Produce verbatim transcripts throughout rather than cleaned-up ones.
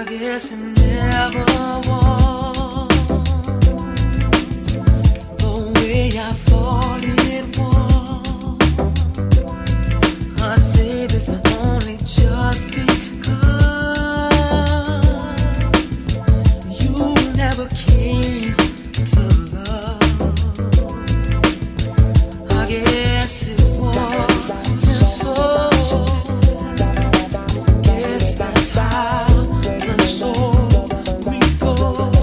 I guess it never was the way I thought it was. I say this only just because you never came to love. I guess it was just so. Guess that's how the story goes.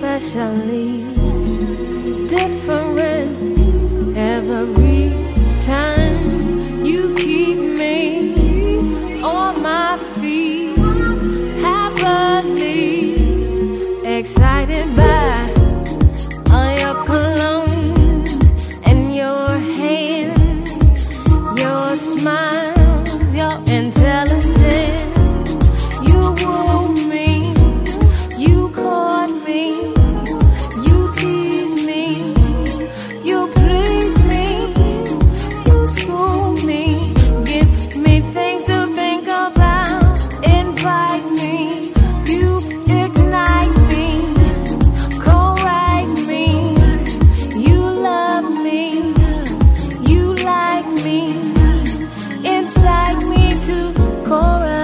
especially different every time you keep me on my feet, happily excited by all your cologne and your hand, your smile, your intelligence. You wooed me, you caught me, you teased me, you pleased me, you schooled me, give me things to think about, invite me, you ignite me, co-write me, you love me, you like me, incite me to chorus.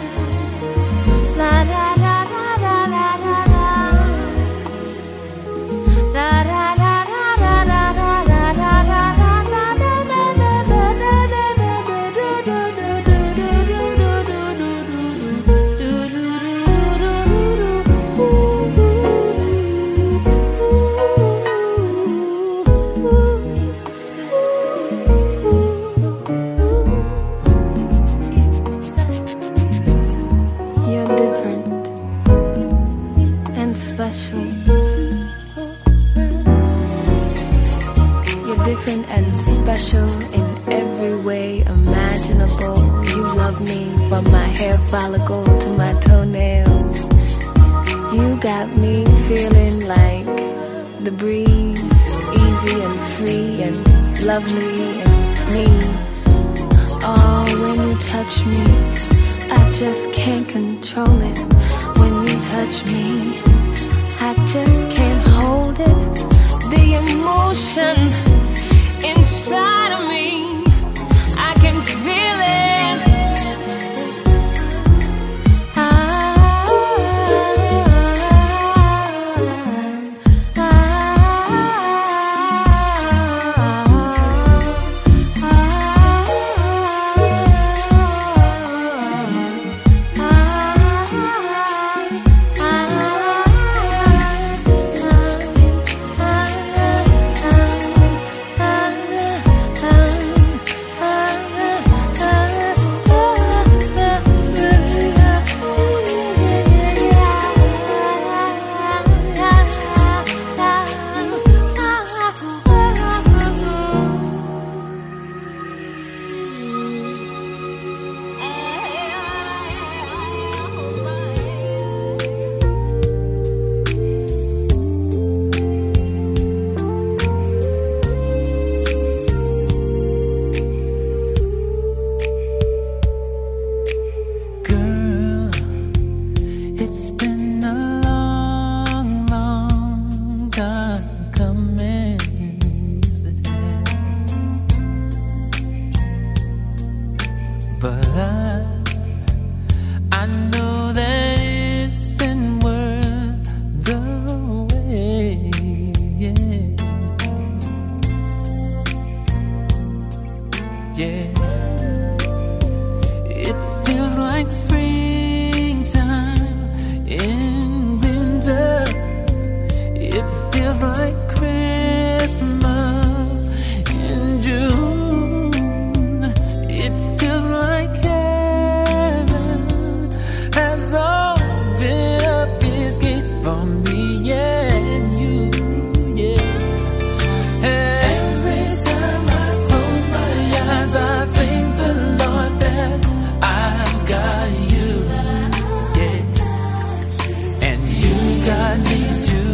La da da da da da da da. La da da da da da da da da da da da You're different and special. You're different and special in every way imaginable. You love me from my hair follicle to my toenails. You got me feeling like the breeze, easy and free and lovely and me. Oh, when you touch me, I just can't control it. When you touch me, I just can't hold it. The emotion inside of me, I can feel it. I, I, It's been a long, long time coming, yes it has. But I, I know that it's been worth the wait, yeah, yeah. It feels like springtime in winter. It feels like Christmas in June. It feels like heaven has opened up its gates for me and you, yeah. Every time I close my eyes, I thank the Lord that I've got you, yeah. And you got me too.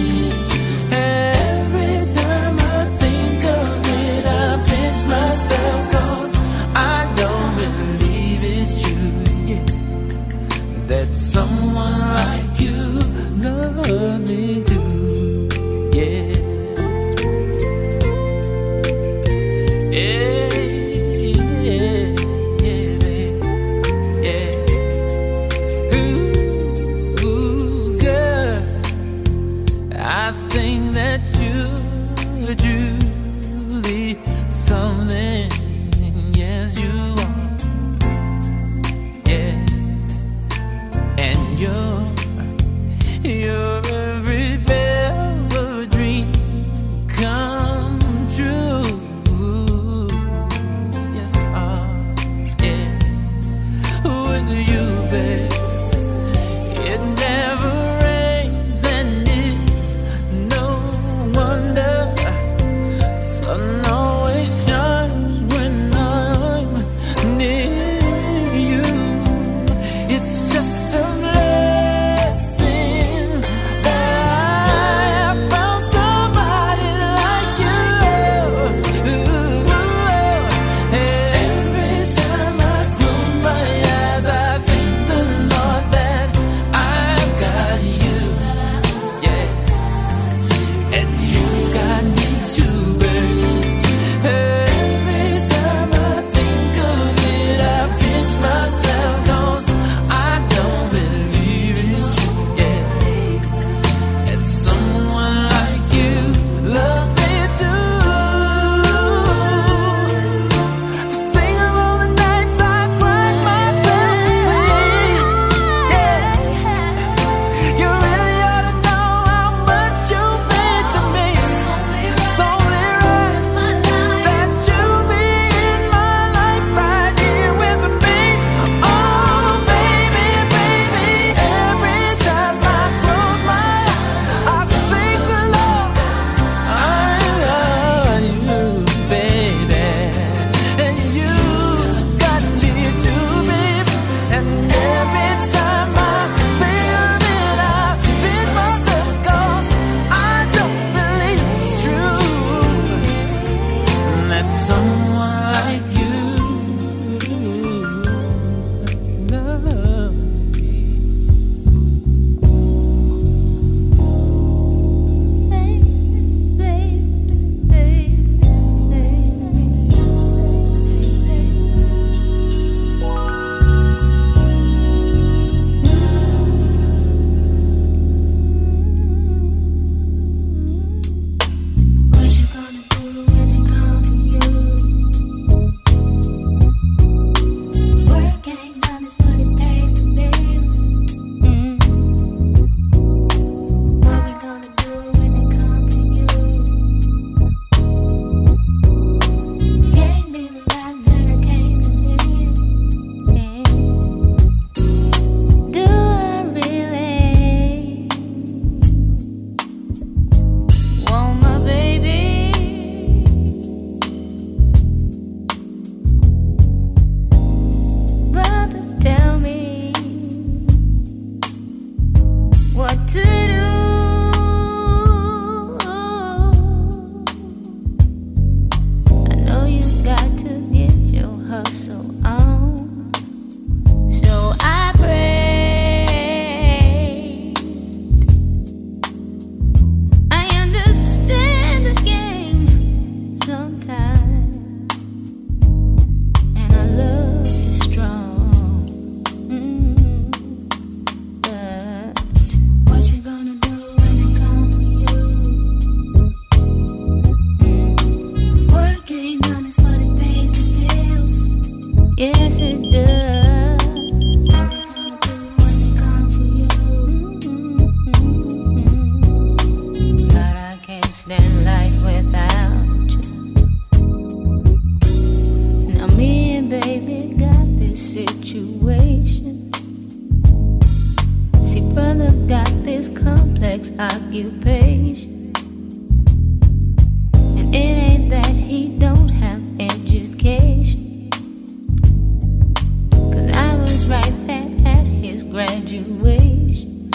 Every time I think of it, I pinch myself, 'cause I don't believe it's true, yeah, that someone like you loves me too, yeah. Yeah, yeah, yeah, babe, yeah. Ooh, ooh, girl, I think that you're truly something. Yes, you are. Yes, and you're you're every complex occupation. And it ain't that he don't have education, 'cause I was right there at his graduation.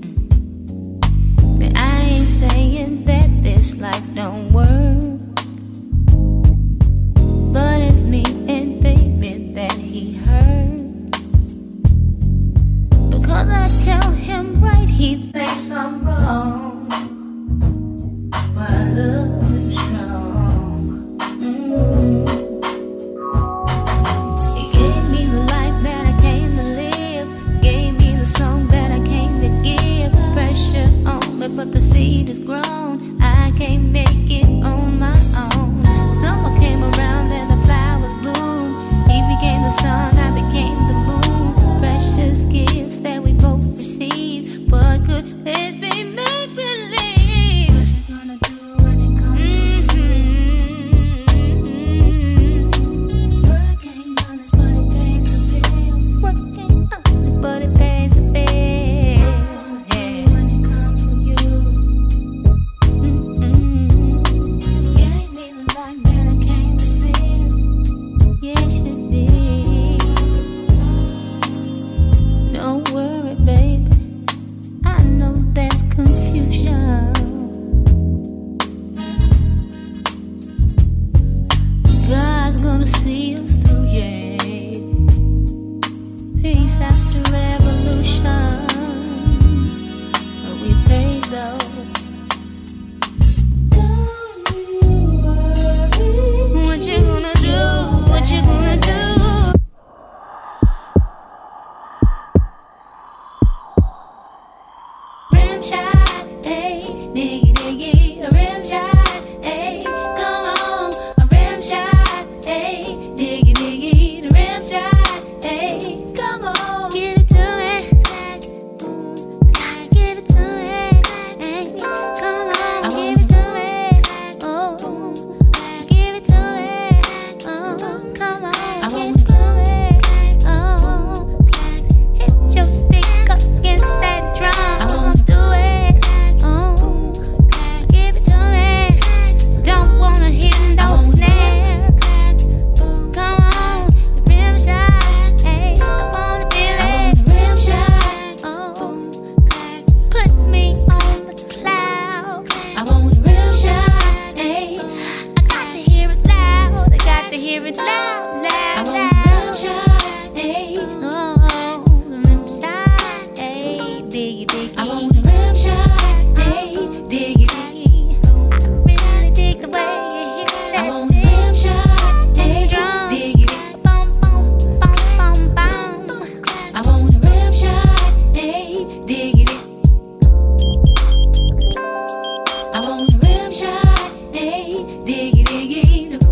But I ain't saying that this life don't work, but it's me and baby that he hurt. Because I tell him right, he thinks I'm wrong, but I love him strong. Mm. He gave me the life that I came to live, gave me the song that I came to give. Pressure on me, but the seed is grown. I can't make it on my own. Summer came around and the flowers bloomed. He became the sun, I became the moon. Precious gifts that we both receive, but could this be make believe? What you gonna do when it comes? Mm-hmm. Work ain't honest, but it pays the bills. Work ain't honest, but it pays the bills. Yeah. When it comes for you, mm-hmm. Gave me the life that I came to live. Yes, you did. Don't worry, baby, I know there's confusion. God's gonna see us through, yeah. Peace after revolution, but we paid though. Don't you worry. What you gonna do? What you gonna do? Rim shot, hey, diggy diggy, a rim shot, hey, come on, a rim shot, hey, diggy diggy, the rim shot, hey, come on, give it to me, give it to me, hey, come on, give it to me, oh, give it to me, oh, come on, give it to me, oh, hit your stick up against that drum. Do it, oh, give it to me. Don't wanna hear no snare. Come on, the rim shot, hey, I wanna feel it. Rim shot, oh, puts me on the cloud. I want a rim shot, hey, I got to hear it loud. I got to hear it loud, loud, loud. I want a rim shot, hey, oh, the rim shot, hey, diggy diggy. I want a rim shot, hey, diggy diggy. I really dig the way you hit that. I want a rim shot, hey, diggy diggy. Boom, boom, boom, boom, boom. I want a rim shot, hey, diggy diggy. I want a rim shot, hey, diggy diggy.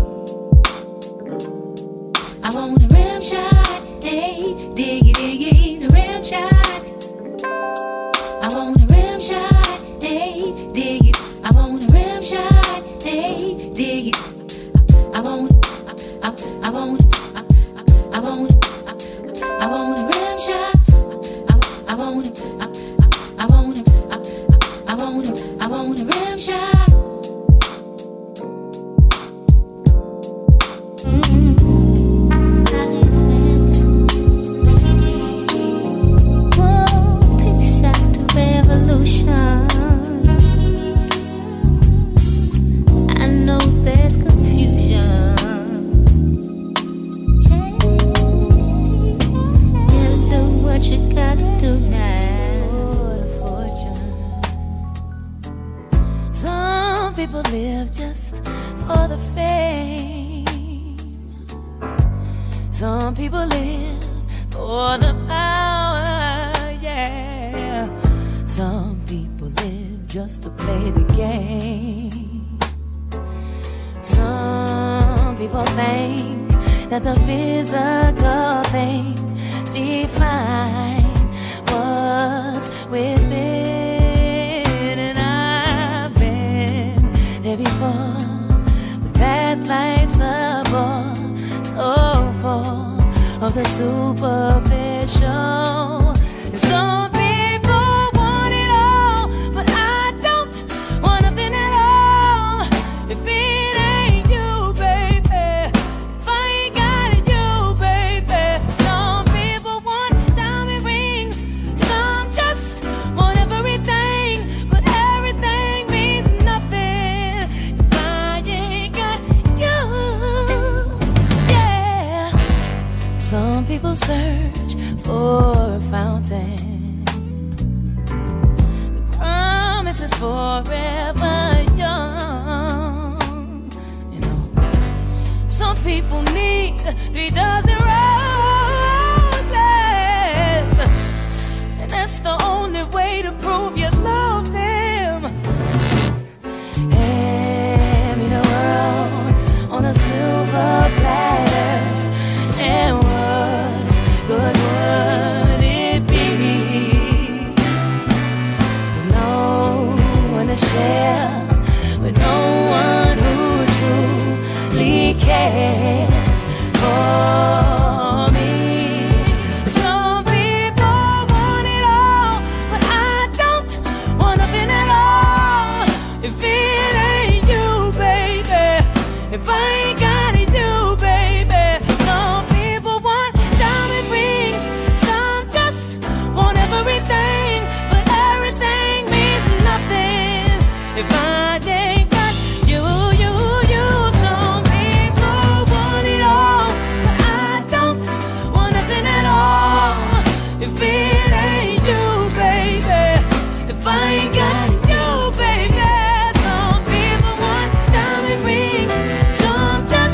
I want a rim shot, hey, diggy diggy. The rim shot. I want a rim shot, hey, dig it. I want a rim shot, hey, dig it. I want, I, I, I want, I, I want, I want a rim shot. I, I want, I, I want, I, I want, I want a rim shot. Mm-hmm. I can't stand it. Whoa, peace after revolution. I know there's confusion. Hey, gotta do what you gotta do now for fortune. Some people live just for the fame. Some people live for the power, yeah. Some people live just to play the game. Some people think that the physical things define what's within. And I've been there before, but that life's a bore so full of the superficial. And some people want it all, people search for a fountain. The promise is forever young. You know, some people need three dozen roses, and that's the only way to prove you love them. Hand me the world on a silver platter, and what good would it be? With no one to share, with no one who truly cares for me. Some people want it all, but I don't want nothing at all. If it ain't you, baby, if I ain't got it, you, baby. Some people want diamond rings, some just want everything, but everything means nothing if I ain't got you, you, you. Some people want it all, but I don't want nothing at all. If it ain't you, baby, if I ain't got you, baby. Some people want diamond rings, some just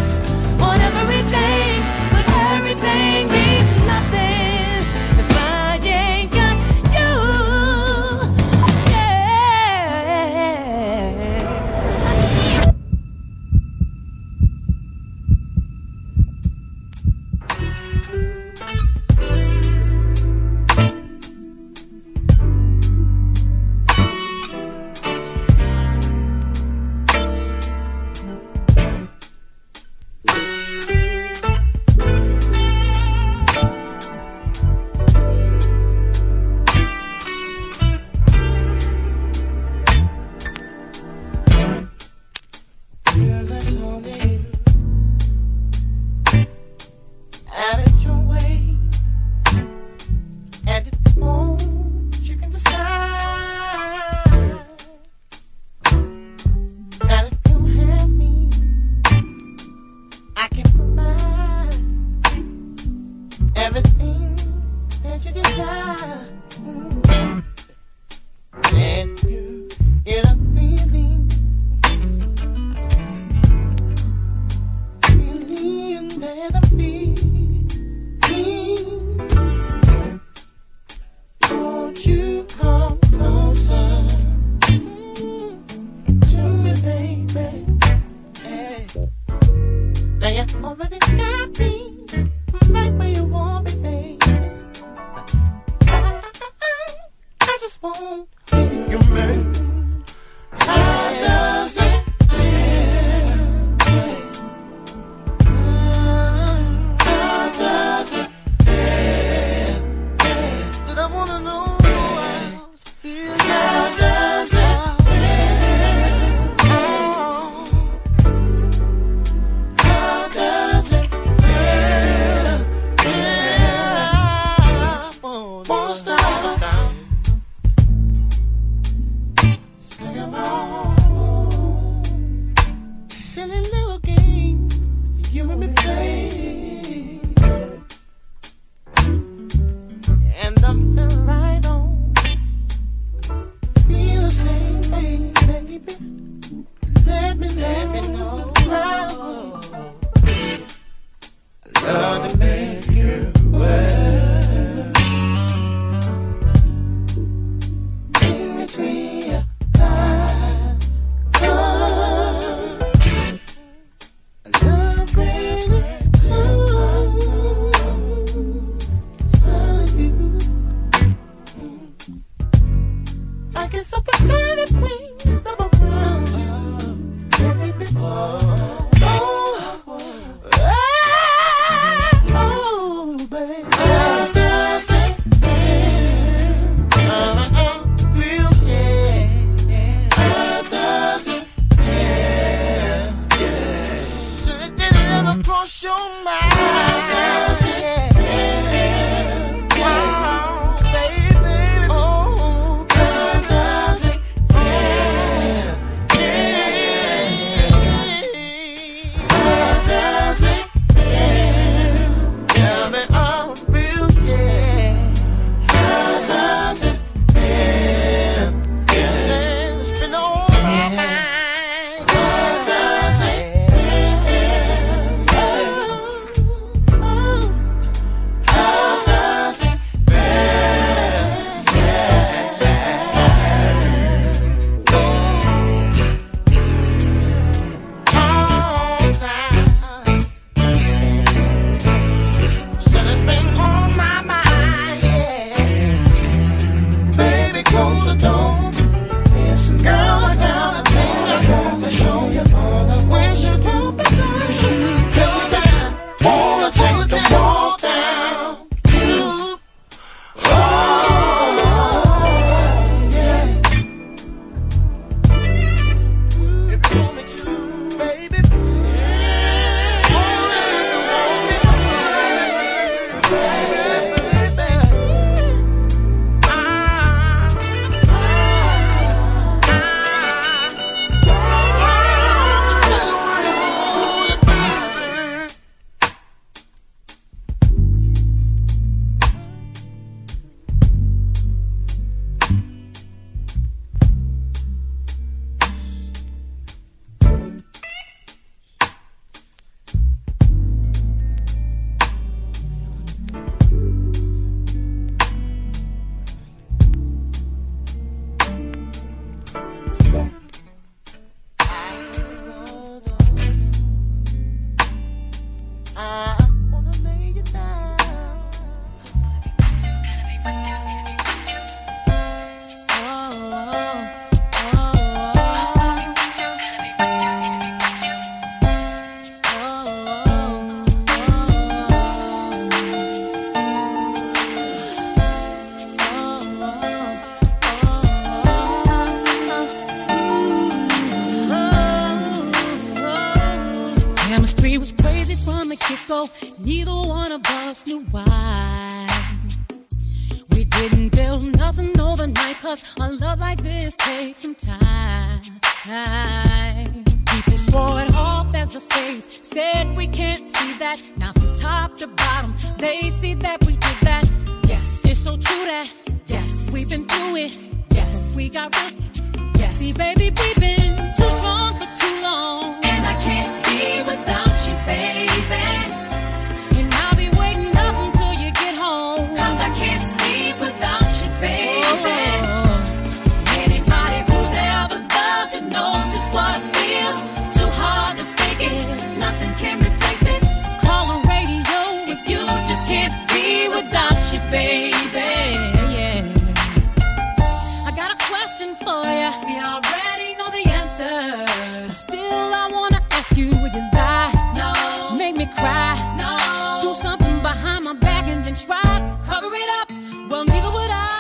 chemistry was crazy from the get-go. Neither one of us knew why. We didn't build nothing overnight, cause a love like this takes some time. People swore it off as a phase, said we can't see that. Now from top to bottom, they see that we did that. Yeah, it's so true that yeah, we've been through it. Yeah, we got real. Yeah, see, baby, we've been too strong for too long, and I can't be without you, baby. And I'll be waiting up until you get home, cause I can't sleep without you, baby. Oh. Anybody who's ever loved you know just what I feel. Too hard to fake it, nothing can replace it. Call the radio if you just can't be without you, baby. Yeah. I got a question for you. See, I already know the answer, but still I wanna ask you, would you lie? No. Make me cry? No. Do something behind my back and then try to cover it up? Well, neither would I,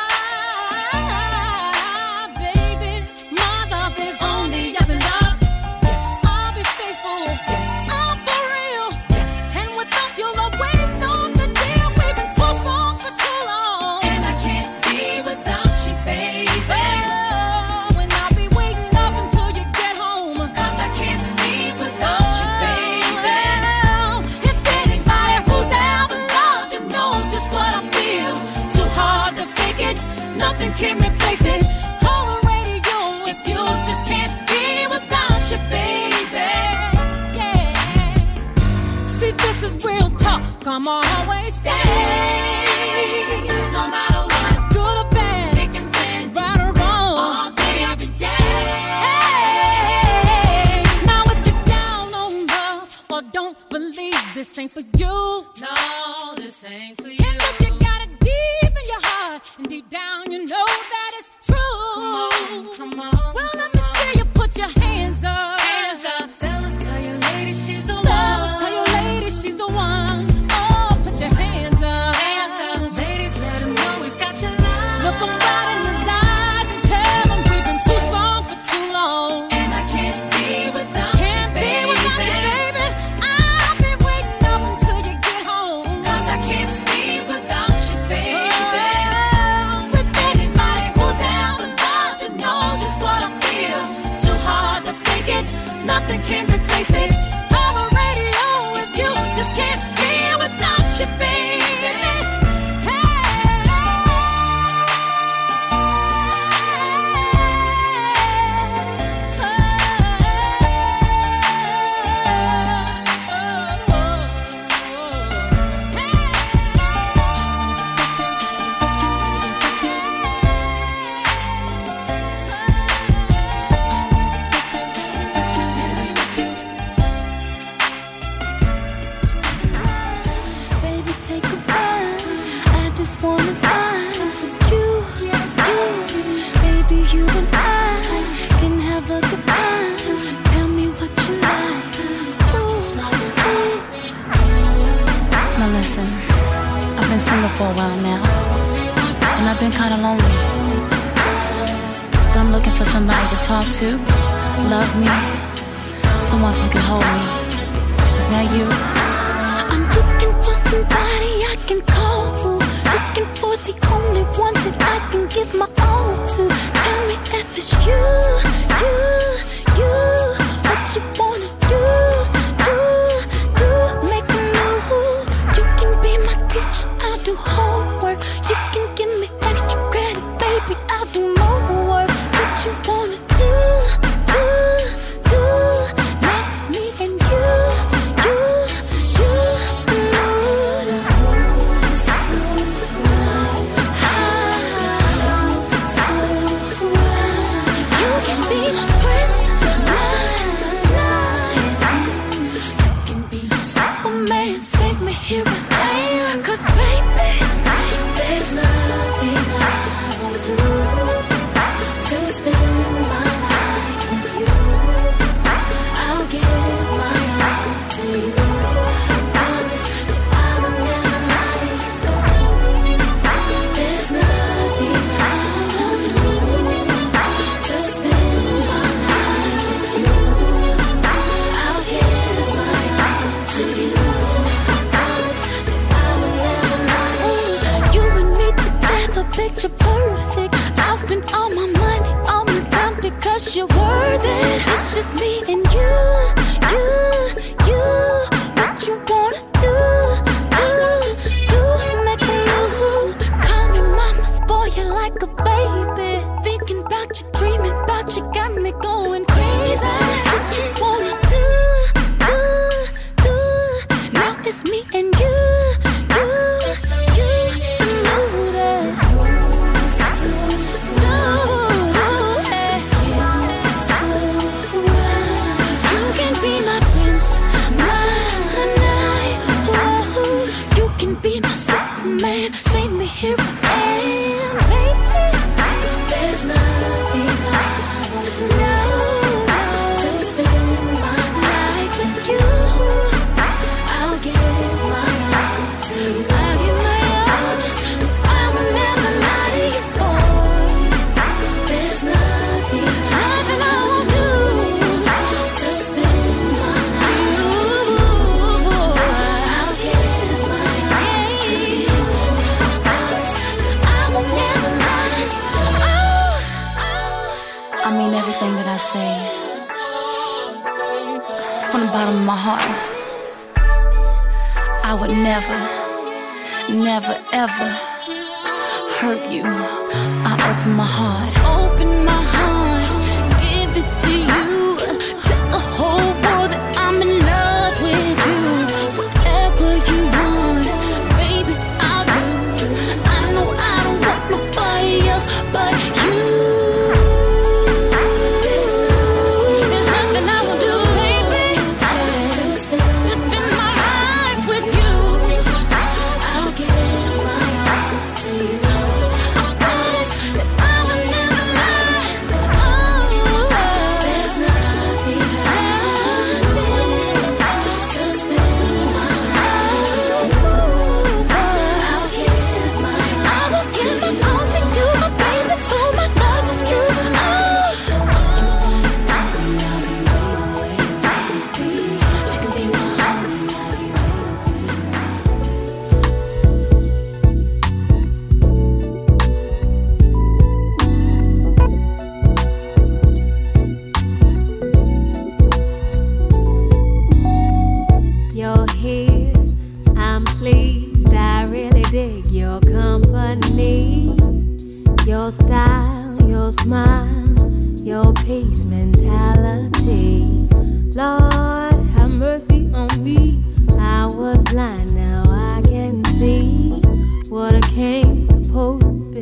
baby. My love is only up and up. Yes. I'll be faithful. Yes. I'm for real. Yes. And with us, you'll always know the deal. We've been too strong for too long, and I can't be without you, baby. Oh, and I'll be waiting up until you get home, cause I can't sleep without you, baby. If anybody who's ever loved you know just what I feel. Too hard to fake it, nothing can replace it. Call the radio if you just can't be without you, baby. Yeah. See, this is real talk. I'ma always stay, no matter what, good or bad, thick and thin, right or wrong, all day, every day. Hey, now if you're down on love or don't believe this ain't for you, no, this ain't for you. And if you got it deep in your heart and deep down you know that it's true, come on, come on. Well, let me see you put your hands up. Hands up. Fellas, tell your lady she's the one. Fellas, tell your lady she's the one. Oh, put your hands up. Hands up. Ladies, let him know he's got your love. Look him right in his eyes and tell him we've been too strong for too long, and I can't be without you, can't be without you, baby. I'll be waiting up until you get home, cause I can't sleep without you, baby. Oh, with anybody who's ever loved you know just what I feel. Too hard to fake it, nothing can replace it. Call the radio if you just can't be without you, baby. Baby, take a ride. I just wanna ride with you, you. Baby, you and I can have a good time. Tell me what you like. Ooh. Now listen, I've been single for a while now, and I've been kinda lonely, but I'm looking for somebody to talk to, love me, someone who can hold me. Is that you? I'm looking for somebody I can call through, looking for the only one that I can give my all to. Tell me if it's you, you, you. What you wanna do, do, do. Make a move. You can be my teacher, I'll do homework. You can give me extra credit, baby, I'll do more work. What you wanna do, do, do. Now it's me and you, you, you. You can be worth it. It's just me and you, you, you. What you wanna do, do, do? Make a move. Call me mama, spoil you like a baby. Thinking about you, dreaming about you, got me going crazy. What you wanna do, do, do? Now it's me and you, you, you. The mood is so, so hey. You can be my prince, my knight. Whoa. You can be my Superman. Save me here I am, baby. There's nothing I won't do to spend my life with you. I'll give my all to you. I'll give my all. I will never lie to you, boy. There's nothing, nothing I won't do to spend my life with you. I'll give my all to you. I promise that I will never lie. Oh, I mean everything that I say from the bottom of my heart. I would never, never, ever hurt you. I open my heart, open my heart, give it to you. Tell the whole world that I'm in love with you. Whatever you want, baby, I'll do. I know I don't want nobody else but you. There's nothing I will do, baby, to spend my life with you. I'll give my all to you. I promise that I will never lie. Oh, there's nothing I need to spend my life with you. I'll give my all. I will give my all to you, my baby, so my love is true. Oh, you can be my homie, I'll be You're here, I'm pleased. I really dig your company, your style, your smile, your peace mentality. Lord, have mercy on me. I was blind, now I can see what I came supposed to be.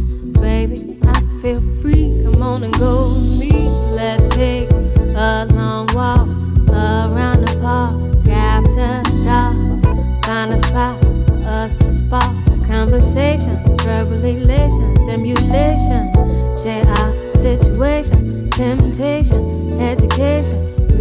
Baby, I feel free. Come on and go with me. Let's take a long walk around the park after dark. Find a spot for us to spark conversation, verbal elation, stimulation. Share our situation, temptation, education,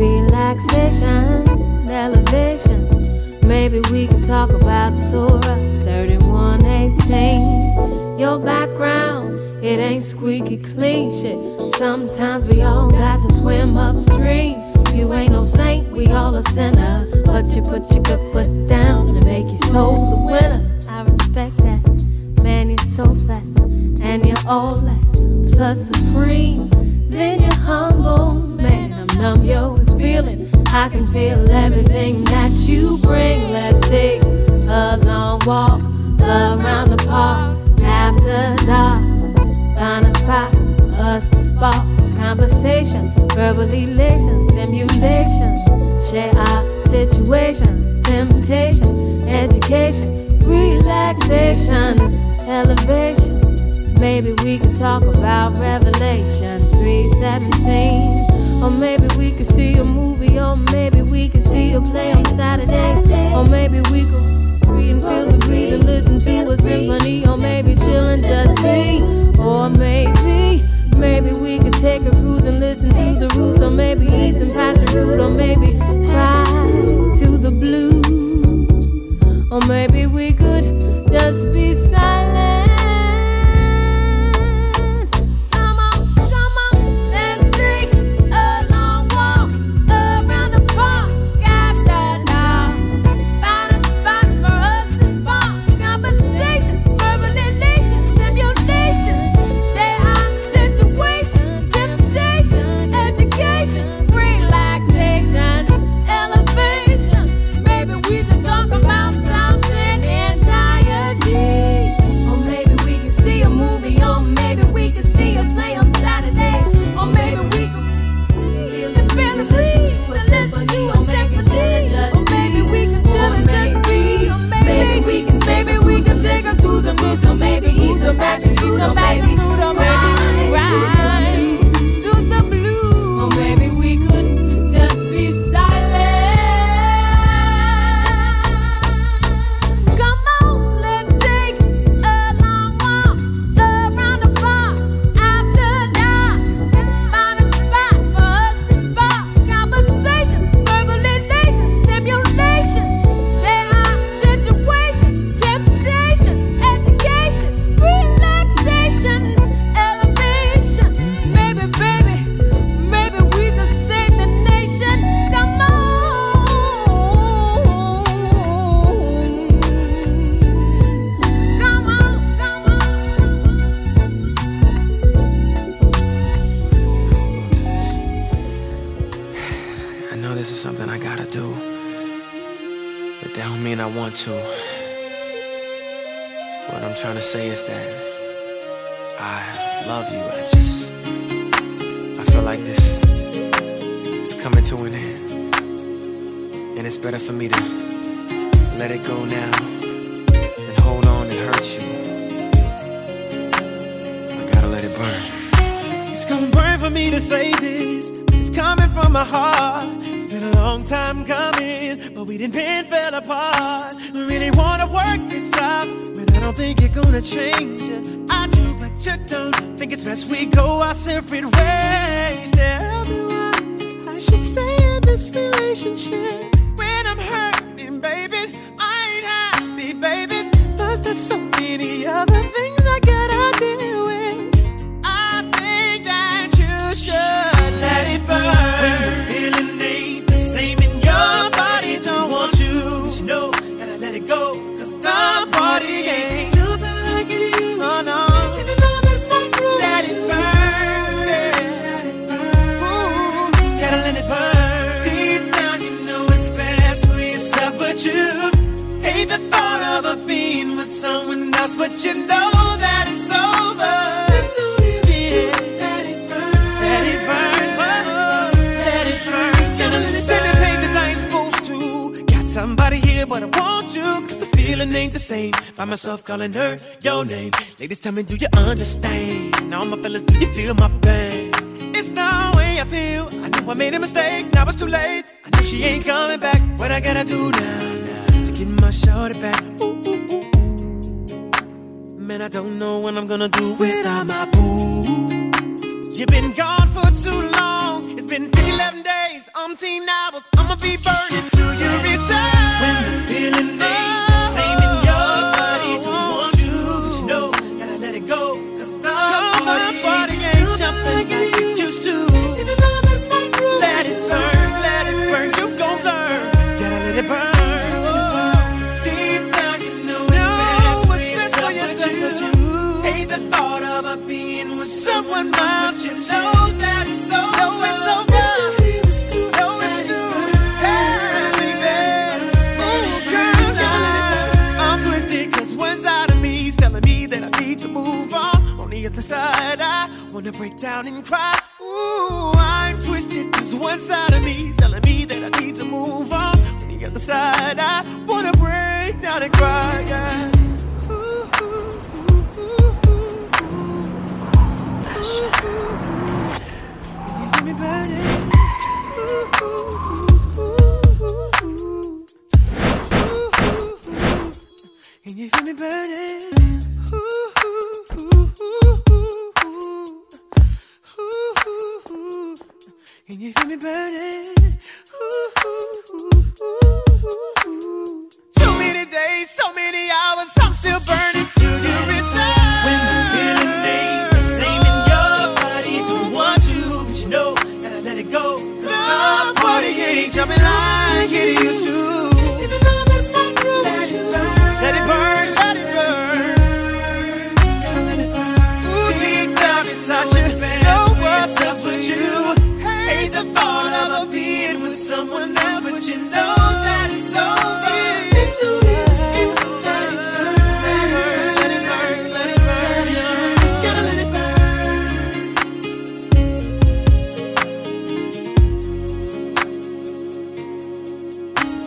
relaxation, elevation. Maybe we could talk about Surah thirty-one eighteen. Your background, it ain't squeaky clean shit. Sometimes we all got to swim upstream. You ain't no saint, we all a sinner. But you put your good foot down and make your soul the winner. I respect that, man, you're so fat, and you're all that, plus supreme. Then you're humble, man, I'm numb, yo, with feeling. I can feel everything that you bring. Let's take a long walk around the park after dark. Find a spot for us to spark conversation, verbal elation, stimulation. Share our situation, temptation, education, relaxation, elevation. Maybe we could talk about Revelations three seventeen. Or maybe we could see a movie, or maybe we could see a play on Saturday. Or maybe we could read and feel the breeze and listen to a symphony. Or maybe chillin' just me. Or maybe, maybe we could take a cruise and listen to the Roots. Or maybe eat some passion fruit. Or maybe fly to the blues. Or maybe we could just be silent. Education, is something I gotta do, but that don't mean I want to. What I'm trying to say is that I love you. I just, I feel like this is coming to an end, and it's better for me to let it go now than hold on and hurt you. I gotta let it burn. It's gonna burn for me to say this. It's coming from my heart. It's been a long time coming, but we didn't been fell apart. We really wanna work this out, but I don't think you're gonna change it. I do, but you don't. Think it's best we go our separate ways. Tell me why I should stay in this relationship when I'm hurting, baby. I ain't happy, baby. Cause there's so many other things I gotta deal with. I think that you should let it burn. When the feeling ain't the same in your body, don't want you. But you know, gotta let it go. Cause the party ain't jumping like it used to. Oh no, even though that's not true. Let it burn, let it burn. Ooh, gotta let it burn. Deep down you know it's best for yourself, but you hate the thought of a being with someone else, but you know that it's over. Yeah. Let it burn, let it burn, oh, let it burn. Gotta let it send it pain cause I ain't supposed to. Got somebody here but I want you, cause the feeling ain't the same. Find myself calling her your name. Ladies tell me, do you understand? All my fellas, do you feel my pain? It's the way I feel. I know I made a mistake, now it's too late. I know she ain't coming back. What I gotta do now, now to get my shorty back? Ooh, ooh, ooh, ooh. Man, I don't know what I'm gonna do without my boo. You've been gone for too long. It's been eleven days, umpteen hours. I'ma be burning till you return. When the feeling ain't the same in your body, don't want you. But you know, gotta let it go. Cause the party, party ain't jumping like you used to. Even though that's not true. Let it burn, let it burn. You gon' learn. Gotta let it burn. Deep down you know it's best for yourself, but you hate the thought of a being with someone else. You know that it's over. Know it's over. Know it's through. Hey, baby. Ooh, girl, now I'm twisted cause one side of me is telling me that I need to move on. On the other side, I wanna break down and cry. Ooh, I'm twisted cause one side of me is telling me that I need to move on. On the other side, I wanna break down and cry, yeah. Can you feel me burning? Can you feel me burning? Can you feel me burning? So many days, so many hours, I'm still burning till you return. When the feeling ain't the same in your body, don't want you, but you know, gotta let it go. The party ain't jumping like it used to. Even though that's not true, let it burn, let it burn, let it burn. Let it burn. Ooh, deep down inside you know what's up with you. Hate the thought of a being with someone else, but you know that it's over. It's over. Let it burn, let it burn, let it burn, yeah. Gotta let it burn.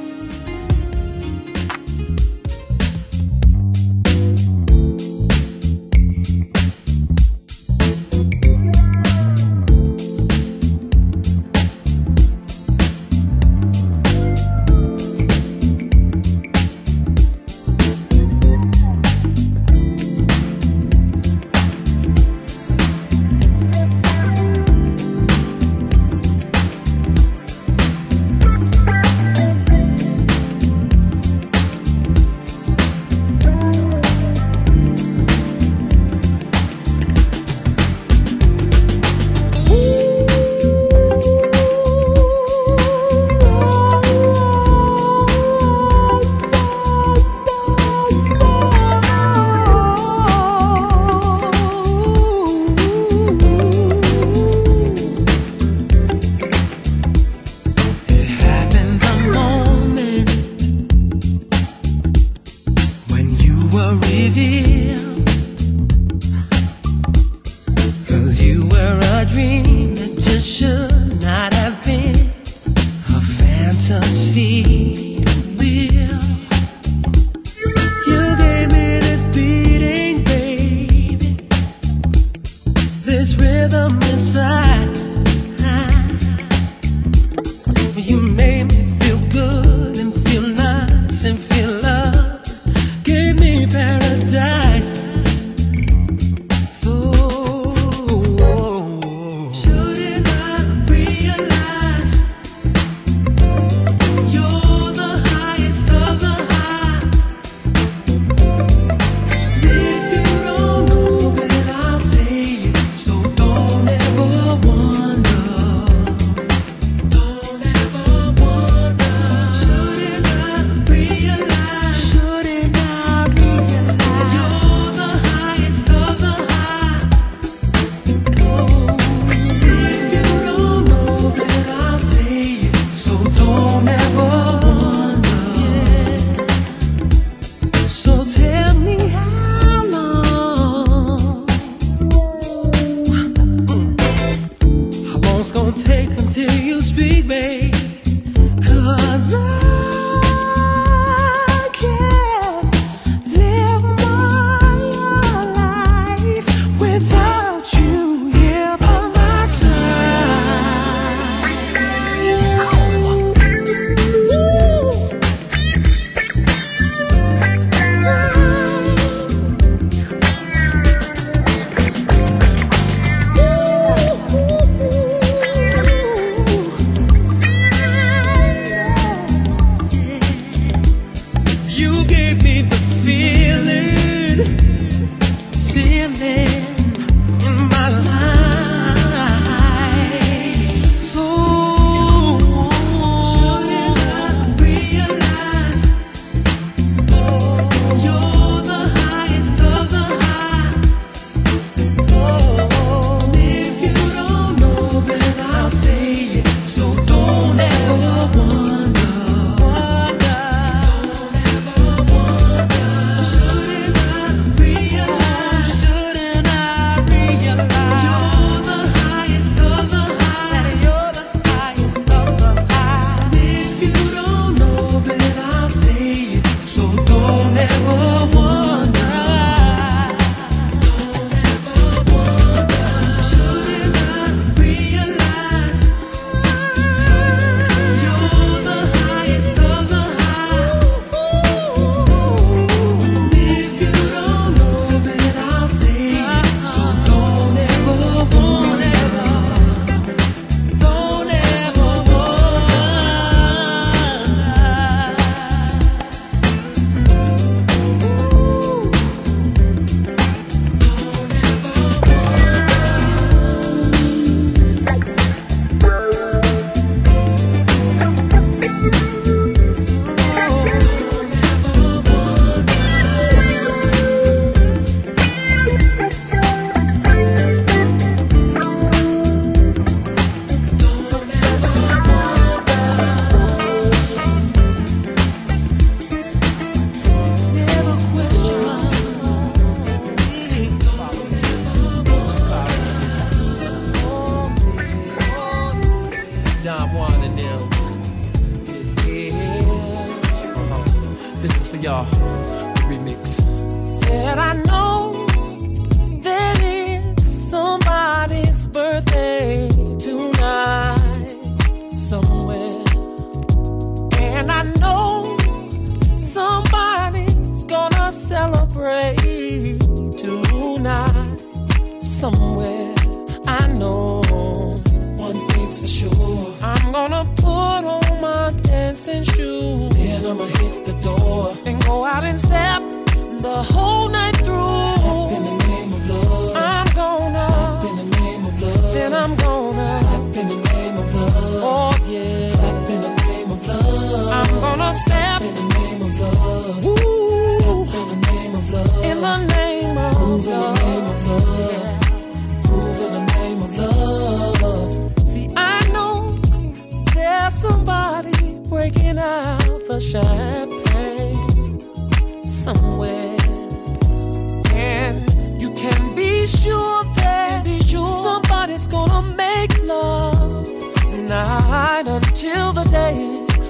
Till the day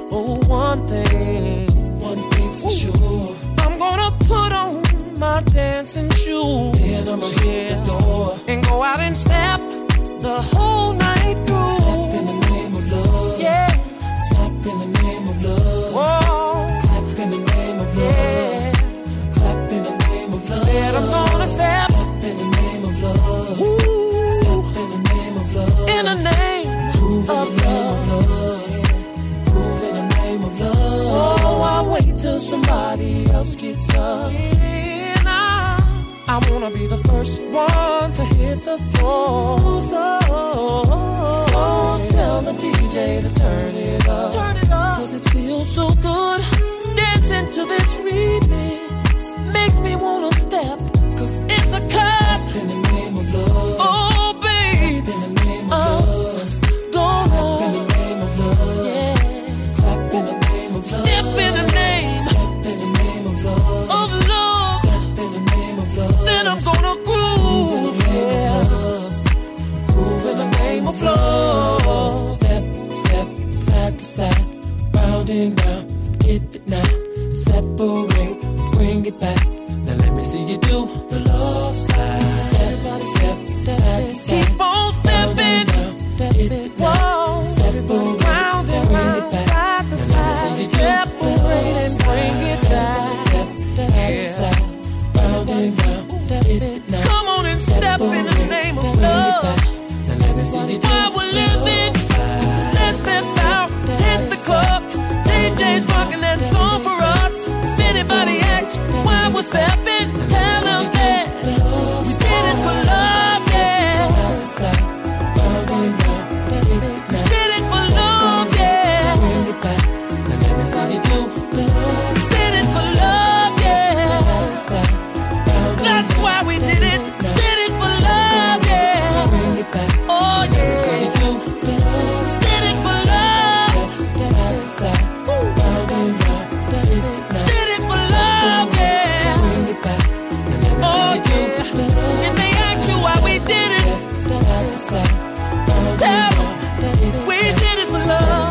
Oh, one thing, one thing's for sure. I'm gonna put on my dancing shoes. Then I'ma hit the door and go out and step the whole night through. Step in the name of love. Yeah. Step in the name of love. Whoa. Clap in the name of love. Yeah. Clap in the name of love. Said I'm gonna step. Step in the name of love. Woo. Step in the name of love. In the name Prove of in the love. Name of love. Prove in the name of love. Oh, I wait till somebody else gets up. Yeah, nah. I wanna be the first one to hit the floor. So, so tell the D J to turn it up. Turn it up. Cause it feels so good. Dancing to this remix makes me wanna step. Cause it's a cut. Step in the name of love. Oh, babe. Step in the name of uh, love. Go on. Clap in the name of love. Yeah. Clap in the name of love. Step in the name. Step in the name of love. Of love. Step in the name of love. Then I'm gonna groove. Yeah. Groove in the name of love. Step, step, side to side, round and round. Get it now. Separate, bring it back. Now let me see you do the love slide. Step by step, side to side. Keep on stepping. Step it, whoa. Separate, round and round, side to side. Separate and bring it back. Step, side to side, round and round. Step it now. Come on and step in the name of love. Now let me see you do while we're living. Let's step out, hit the club. D J's rocking that song for us. If anybody asks why we're stepping, tell them that we did it for love, yeah. Did it for love, yeah. Did it for love, yeah. That's why we did it. Did it for love, yeah. Oh, yeah. Did it for love. Did it for love, yeah. Oh, yeah. If they ask you why we did it, tell them we did it for love.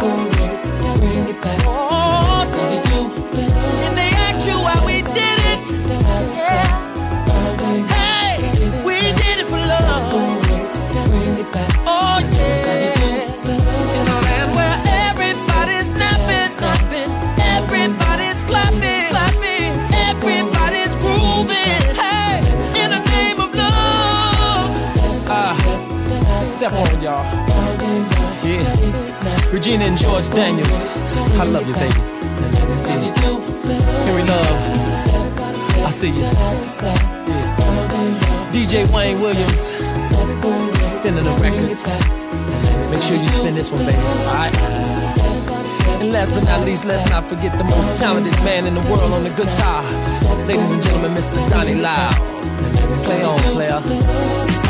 Oh, yeah. If they ask you why we did it, yeah. Hey, we did it for love. Oh, yeah. In a land where everybody's snapping, snapping, everybody's clapping, clapping, everybody's grooving. Hey, in the name of love. Ah, uh, step on, y'all. Yeah, Regina and George Daniels. I love you, baby. Yeah. Henry Love. I see you. Yeah. D J Wayne Williams. Spinning the records. Make sure you spin this one, baby. Alright. And last but not least, let's not forget the most talented man in the world on the guitar. Ladies and gentlemen, Mister Donnie Lyle. Play on, player.